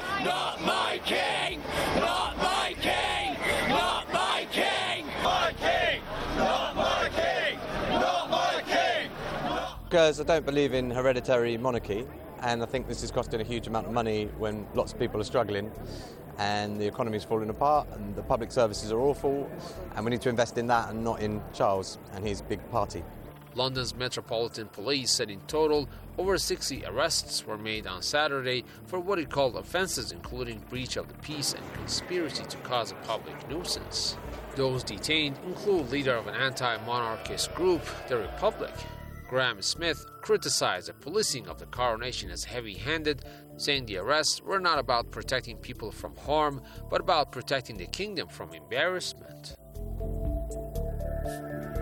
Not my king! Not my king! Not my king! My king! Not my king! Not my king! Because I don't believe in hereditary monarchy, and I think this is costing a huge amount of money when lots of people are struggling and the economy is falling apart and the public services are awful, and we need to invest in that and not in Charles and his big party. London's Metropolitan Police said in total, over 60 arrests were made on Saturday for what it called offences including breach of the peace and conspiracy to cause a public nuisance. Those detained include leader of an anti-monarchist group, the Republic. Graham Smith criticized the policing of the coronation as heavy-handed, saying the arrests were not about protecting people from harm, but about protecting the kingdom from embarrassment.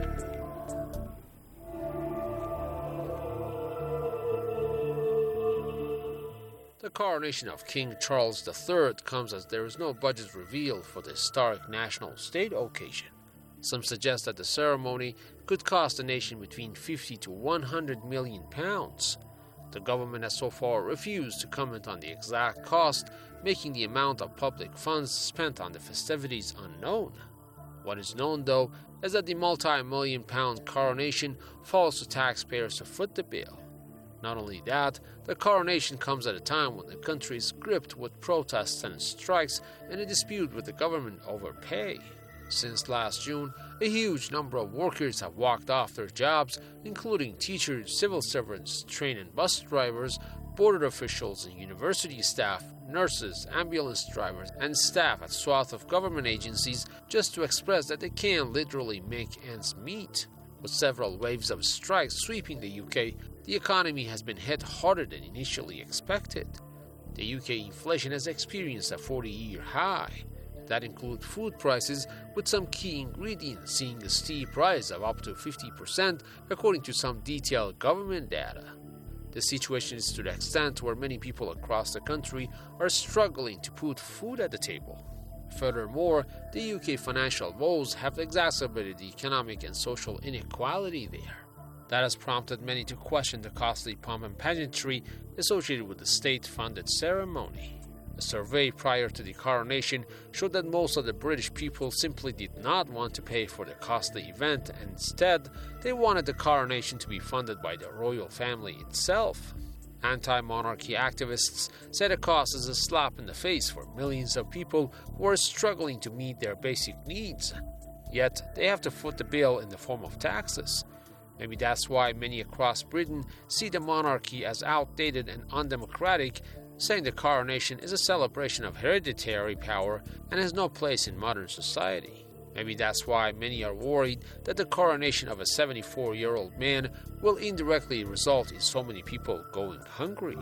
The coronation of King Charles III comes as there is no budget revealed for the historic national state occasion. Some suggest that the ceremony could cost the nation between 50 to 100 million pounds. The government has so far refused to comment on the exact cost, making the amount of public funds spent on the festivities unknown. What is known, though, is that the multi-million pound coronation falls to taxpayers to foot the bill. Not only that, the coronation comes at a time when the country is gripped with protests and strikes and a dispute with the government over pay. Since last June, a huge number of workers have walked off their jobs, including teachers, civil servants, train and bus drivers, border officials and university staff, nurses, ambulance drivers, and staff at swath of government agencies, just to express that they can't literally make ends meet. With several waves of strikes sweeping the UK, the economy has been hit harder than initially expected. The UK inflation has experienced a 40-year high. That includes food prices, with some key ingredients seeing a steep rise of up to 50%, according to some detailed government data. The situation is to the extent where many people across the country are struggling to put food at the table. Furthermore, the UK financial woes have exacerbated the economic and social inequality there. That has prompted many to question the costly pomp and pageantry associated with the state-funded ceremony. A survey prior to the coronation showed that most of the British people simply did not want to pay for the costly event, and instead, they wanted the coronation to be funded by the royal family itself. Anti-monarchy activists say the cost is a slap in the face for millions of people who are struggling to meet their basic needs. Yet, they have to foot the bill in the form of taxes. Maybe that's why many across Britain see the monarchy as outdated and undemocratic, saying the coronation is a celebration of hereditary power and has no place in modern society. Maybe that's why many are worried that the coronation of a 74-year-old man will indirectly result in so many people going hungry.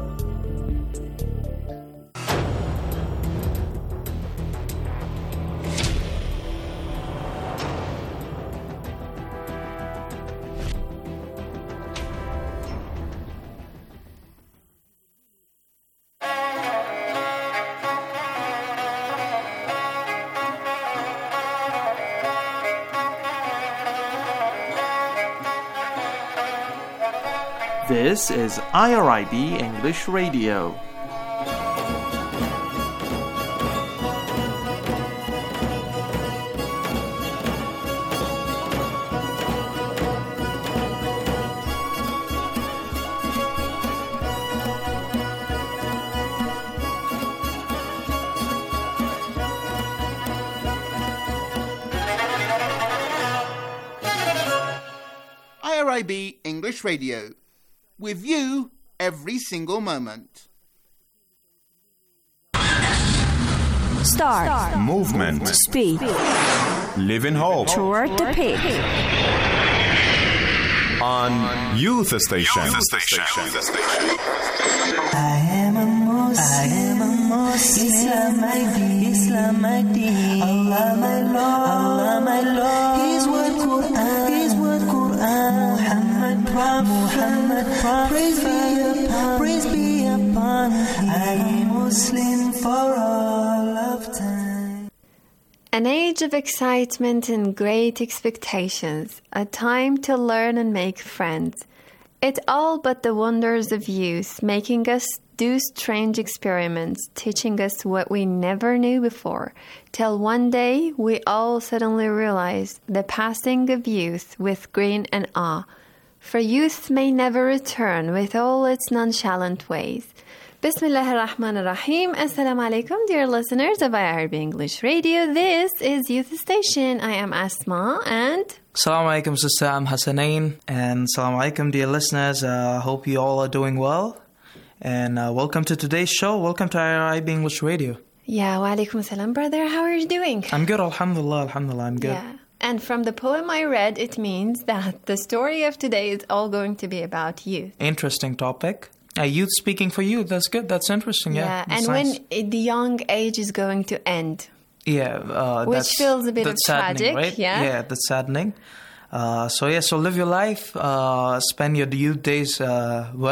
This is IRIB English Radio. IRIB English Radio. With you every single moment. Start. Movement. Speed. Live in hope. Toward the peak. On Youth Station. I am a Muslim. Islam my deen. Allah my Lord. His word Quran. Muhammad Prophet. Praise be upon him. I am Muslim for all of time. An age of excitement and great expectations, a time to learn and make friends. It's all but the wonders of youth, making us do strange experiments, teaching us what we never knew before, till one day we all suddenly realize the passing of youth with grin and awe. For youth may never return with all its nonchalant ways. Bismillah ar-Rahman ar-Rahim. Assalamu alaikum, dear listeners of IRB English Radio. This is Youth Station. I am Asma and... Assalamu alaikum, Sister. I'm Hassanain. And assalamu alaikum, dear listeners. Hope you all are doing well. And welcome to today's show. Welcome to IRB English Radio. Yeah, wa alaikum salam, brother. How are you doing? I'm good, alhamdulillah, I'm good. Yeah. And from the poem I read, it means that the story of today is all going to be about youth. Interesting topic. Youth speaking for youth. That's good. That's interesting. Yeah. And nice. When the young age is going to end. Yeah. Which feels a bit of tragic. Right? Yeah. Yeah, that's saddening. So live your life. Spend your youth days well.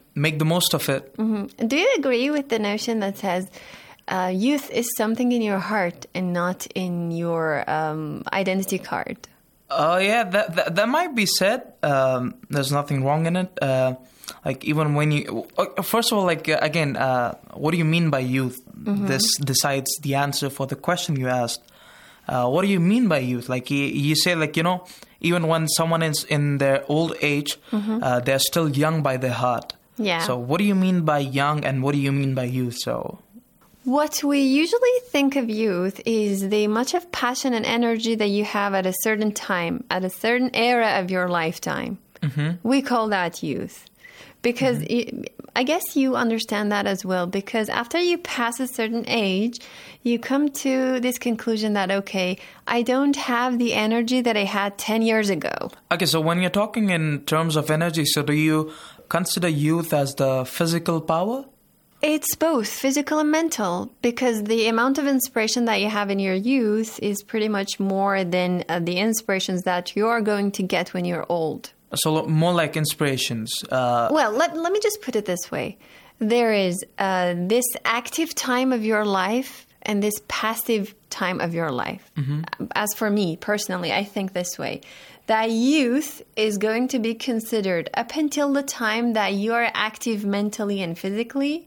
make the most of it. Mm-hmm. Do you agree with the notion that says youth is something in your heart and not in your identity card? Yeah, that might be said. There's nothing wrong in it. Like even when you, first of all, like again, what do you mean by youth? Mm-hmm. This decides the answer for the question you asked. What do you mean by youth? Like you say, like, you know, even when someone is in their old age, they're still young by their heart. Yeah. So what do you mean by young and what do you mean by youth? So what we usually think of youth is the much of passion and energy that you have at a certain time, at a certain era of your lifetime. We call that youth. Because I guess you understand that as well, because after you pass a certain age, you come to this conclusion that, okay, I don't have the energy that I had 10 years ago. Okay, so when you're talking in terms of energy, so do you consider youth as the physical power? It's both physical and mental, because the amount of inspiration that you have in your youth is pretty much more than the inspirations that you are going to get when you're old. So more like inspirations. Well, let me just put it this way. There is this active time of your life and this passive time of your life. As for me, personally, I think this way. That youth is going to be considered up until the time that you are active mentally and physically.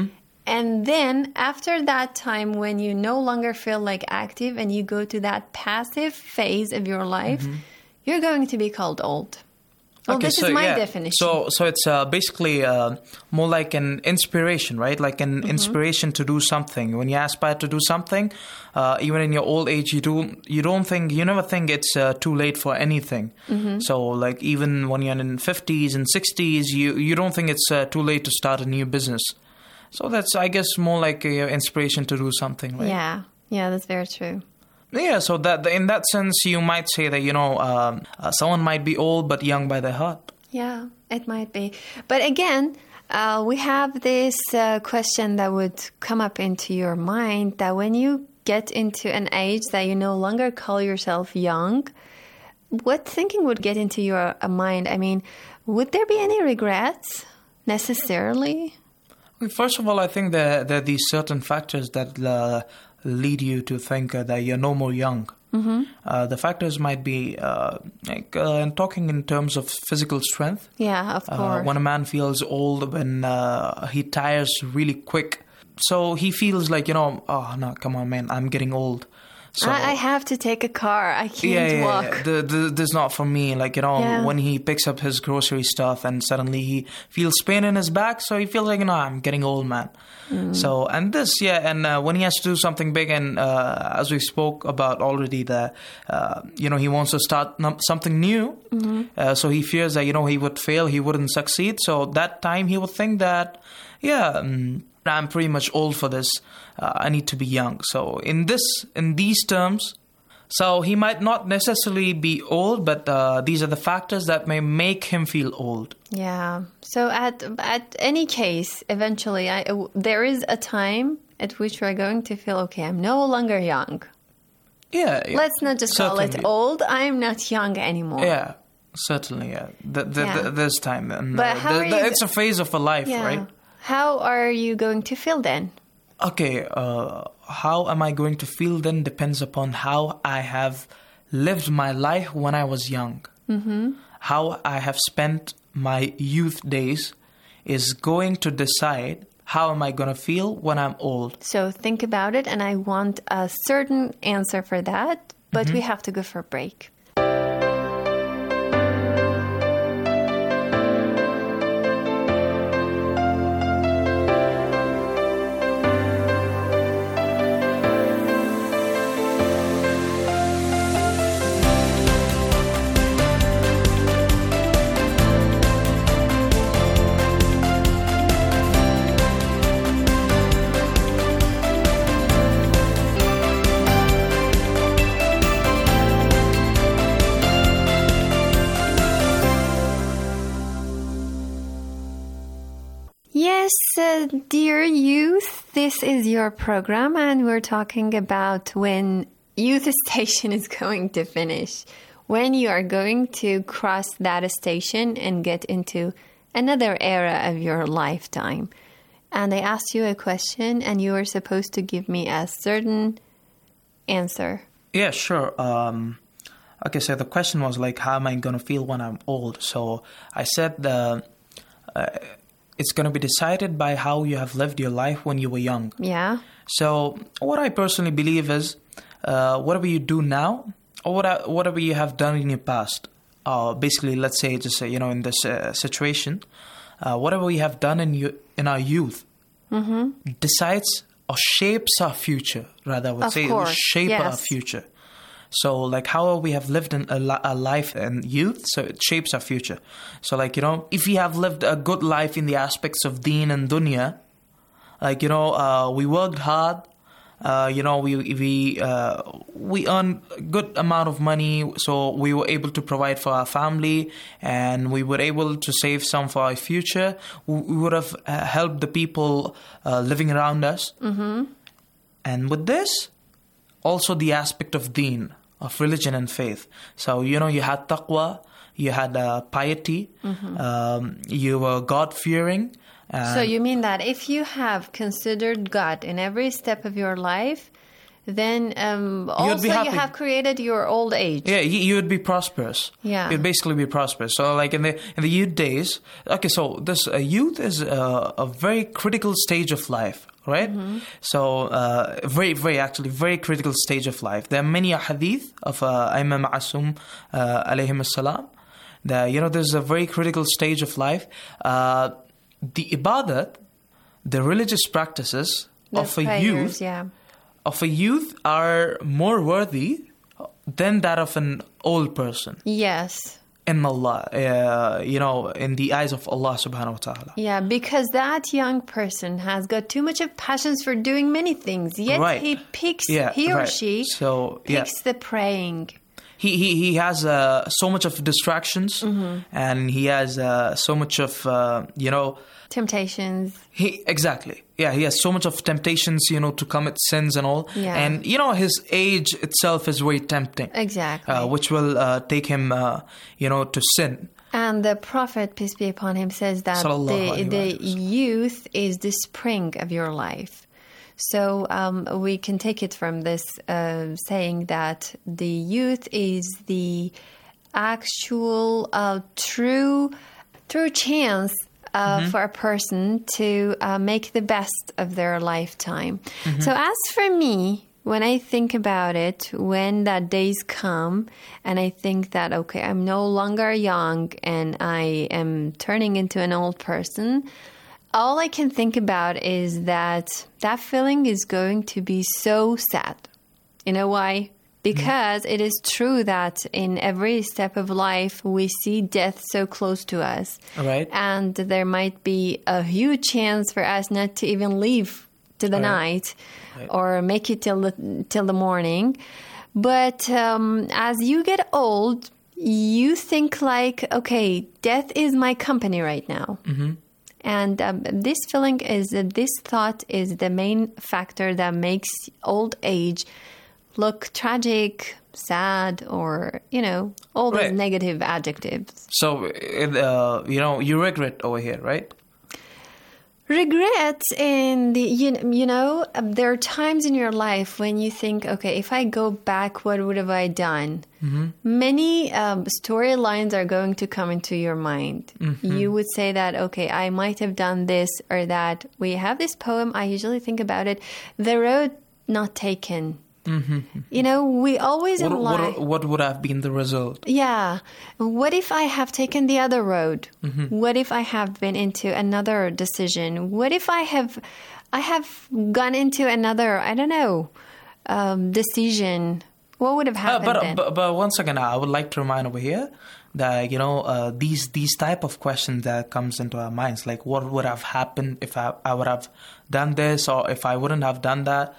And then after that time, when you no longer feel like active and you go to that passive phase of your life, you're going to be called old. Well, okay, this so, is my yeah. definition. So it's basically more like an inspiration, right? Like an inspiration to do something. When you aspire to do something, even in your old age, you never think it's too late for anything. So like even when you're in 50s and 60s, you don't think it's too late to start a new business. So that's, I guess, more like an inspiration to do something, right? Yeah, that's very true. Yeah, so that in that sense, you might say that, you know, someone might be old but young by their heart. Yeah, it might be. But again, we have this question that would come up into your mind, that when you get into an age that you no longer call yourself young, what thinking would get into your mind? I mean, would there be any regrets necessarily? First of all, I think there are these certain factors that lead you to think that you're no more young. The factors might be talking in terms of physical strength. Yeah, of course. When a man feels old, when he tires really quick. So he feels like, you know, oh, no, come on, man, I'm getting old. So, I have to take a car. I can't walk. This is not for me. Like, you know, when he picks up his grocery stuff and suddenly he feels pain in his back, so he feels like, you know, I'm getting old, man. So, and this, and when he has to do something big, and as we spoke about already, that, you know, he wants to start something new. So he fears that, you know, he would fail, he wouldn't succeed. So that time he would think that, I'm pretty much old for this. I need to be young. So in these terms, so he might not necessarily be old, but these are the factors that may make him feel old. Yeah. So at any case, eventually, there is a time at which we're going to feel, okay, I'm no longer young. Yeah. Let's not just call it old. I'm not young anymore. Yeah. Certainly. Yeah. There's time, and but it's a phase of a life, right? How are you going to feel then? Okay, how am I going to feel then depends upon how I have lived my life when I was young. How I have spent my youth days is going to decide how am I going to feel when I'm old. So think about it, and I want a certain answer for that, but we have to go for a break. Dear youth, this is your program, and we're talking about when youth station is going to finish, when you are going to cross that station and get into another era of your lifetime, and I asked you a question, and you were supposed to give me a certain answer. Yeah, sure. Okay, so the question was like, how am I going to feel when I'm old? So I said it's going to be decided by how you have lived your life when you were young. Yeah. So what I personally believe is whatever you do now or whatever you have done in your past, basically, let's say just, in this situation, whatever we have done in our youth decides or shapes our future, rather, I would say shape our future. So, like, how we have lived in a life in youth, so it shapes our future. So, like, if we have lived a good life in the aspects of deen and dunya, like, we worked hard, we earned a good amount of money, so we were able to provide for our family, and we were able to save some for our future. We would have helped the people living around us. Mm-hmm. And with this, also the aspect of deen, of religion and faith. So, you had taqwa, you had piety, you were God-fearing. So you mean that if you have considered God in every step of your life, then also you have created your old age. Yeah, you would be prosperous. Yeah. You'd basically be prosperous. So like in the youth days, okay, so this youth is a very critical stage of life. Right? Mm-hmm. So, very critical stage of life. There are many hadith of Imam Ma'asum, alayhim as-salam, that, there's a very critical stage of life. The ibadat, the religious practices of a youth are more worthy than that of an old person. Yes. In Allah, in the eyes of Allah subhanahu wa ta'ala. Yeah, because that young person has got too much of passions for doing many things, yet he picks, or she picks the praying. He has so much of distractions, and he has so much of, temptations. He has so much of temptations, to commit sins and all. Yeah. And, his age itself is very tempting. Exactly. Which will take him, to sin. And the Prophet, peace be upon him, says that the youth is the spring of your life. So we can take it from this saying that the youth is the actual true chance for a person to make the best of their lifetime. Mm-hmm. So as for me, when I think about it, when that days come and I think that, okay, I'm no longer young and I am turning into an old person, all I can think about is that feeling is going to be so sad. You know why? Because it is true that in every step of life, we see death so close to us. Right. And there might be a huge chance for us not to even leave to the night or make it till the morning. But as you get old, you think like, okay, death is my company right now. Mm-hmm. And this thought is the main factor that makes old age look tragic, sad, or, all those negative adjectives. So, you regret over here, right? Regret in there are times in your life when you think, okay, if I go back, what would have I done? Mm-hmm. Many storylines are going to come into your mind. Mm-hmm. You would say that, okay, I might have done this or that. We have this poem, I usually think about it, The Road Not Taken. Mm-hmm. We always in life... What would have been the result? Yeah. What if I have taken the other road? Mm-hmm. What if I have been into another decision? What if I have gone into another, I don't know, decision? What would have happened then? But once again, I would like to remind over here that, these type of questions that comes into our minds, like what would have happened if I would have done this or if I wouldn't have done that?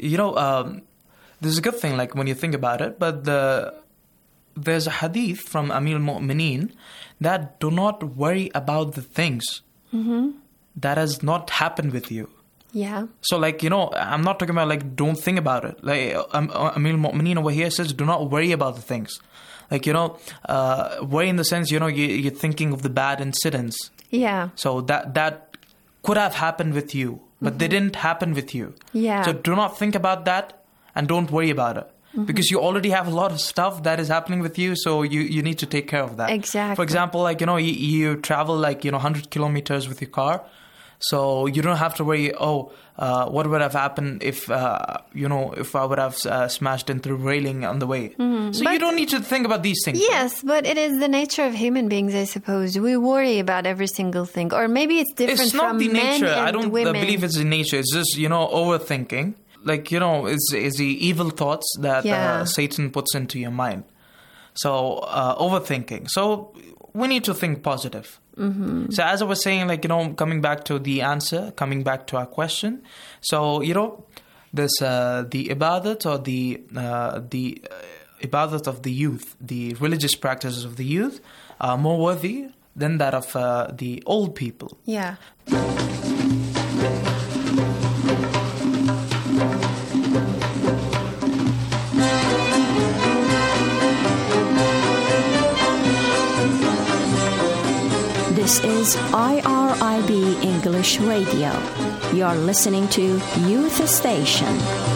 This is a good thing, like when you think about it, but there's a hadith from Amir al-Mu'mineen that do not worry about the things that has not happened with you. Yeah. So, like, I'm not talking about, like, don't think about it. Like, Amir al-Mu'mineen over here says, do not worry about the things. Like, worry in the sense, you're thinking of the bad incidents Yeah. So that could have happened with you, but they didn't happen with you. Yeah. So do not think about that and don't worry about it. Because you already have a lot of stuff that is happening with you, so you need to take care of that. Exactly. For example, like, you travel 100 kilometers with your car, so you don't have to worry, what would have happened if I would have smashed into the railing on the way. So you don't need to think about these things. Yes, but it is the nature of human beings, I suppose. We worry about every single thing. Or maybe it's different it's not from the men nature. and I don't women. believe it's the nature. It's just, overthinking. Is the evil thoughts that Satan puts into your mind. So, overthinking. So, we need to think positive. So, as I was saying, coming back to the answer, coming back to our question. So, this the ibadat or the ibadat of the youth, the religious practices of the youth, are more worthy than that of the old people. Yeah. This is IRIB English Radio. You're listening to Youth Station.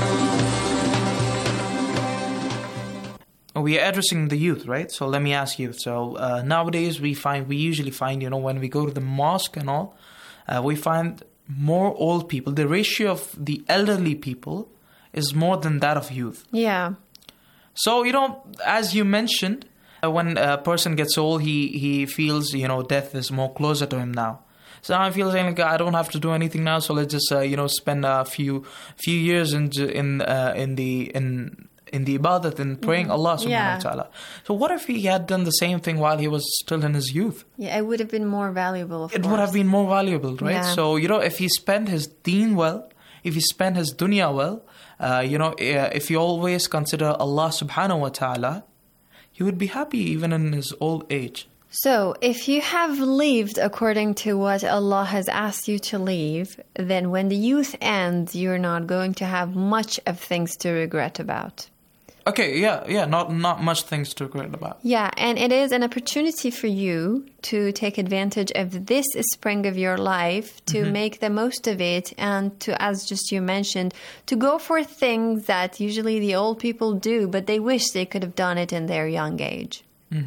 We are addressing the youth, right? So let me ask you. So nowadays we usually find, when we go to the mosque and all, we find more old people. The ratio of the elderly people is more than that of youth. Yeah. So, as you mentioned, when a person gets old, he feels, death is more closer to him now. So now I feel like I don't have to do anything now. So let's just, spend a few years in the ibadat and praying Allah subhanahu wa ta'ala. So what if he had done the same thing while he was still in his youth? Yeah, it would have been more valuable. It would have been more valuable, right? Yeah. So, if he spent his deen well, if he spent his dunya well, if he always consider Allah subhanahu wa ta'ala, he would be happy even in his old age. So, if you have lived according to what Allah has asked you to live, then when the youth ends, you're not going to have much of things to regret about. Okay, yeah, not much things to regret about. Yeah, and it is an opportunity for you to take advantage of this spring of your life, to make the most of it, and to, as just you mentioned, to go for things that usually the old people do, but they wish they could have done it in their young age.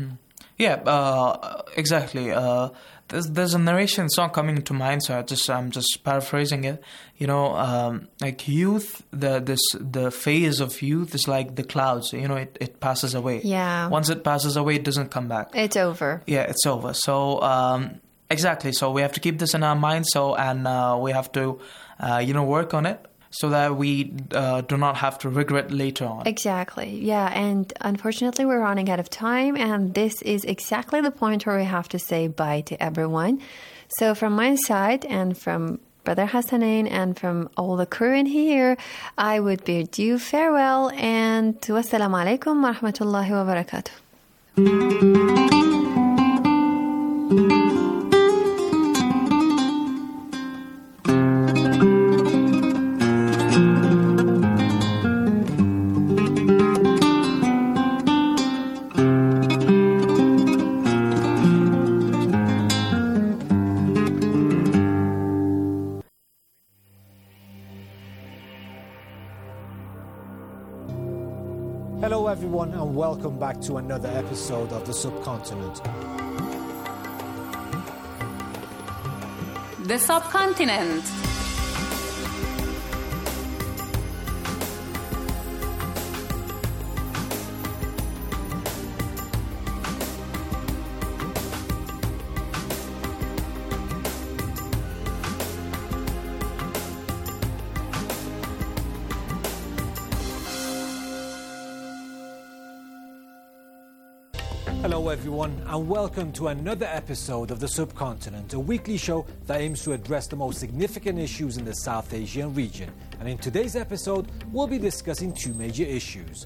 Yeah, exactly. There's a narration, it's not coming to mind, so I'm just paraphrasing it. Like youth, the phase of youth is like the clouds. It passes away. Yeah. Once it passes away, it doesn't come back. It's over. Yeah, it's over. So exactly. So we have to keep this in our mind. And we have to work on it, so that we do not have to regret later on. Exactly. Yeah, and unfortunately we're running out of time, and this is exactly the point where we have to say bye to everyone. So from my side and from Brother Hassanin and from all the crew in here, I would bid you farewell and wassalamu alaikum wa rahmatullahi wa barakatuh. Hello everyone and welcome back to another episode of The Subcontinent. The Subcontinent. Hello everyone and welcome to another episode of The Subcontinent, a weekly show that aims to address the most significant issues in the South Asian region. And in today's episode, we'll be discussing two major issues.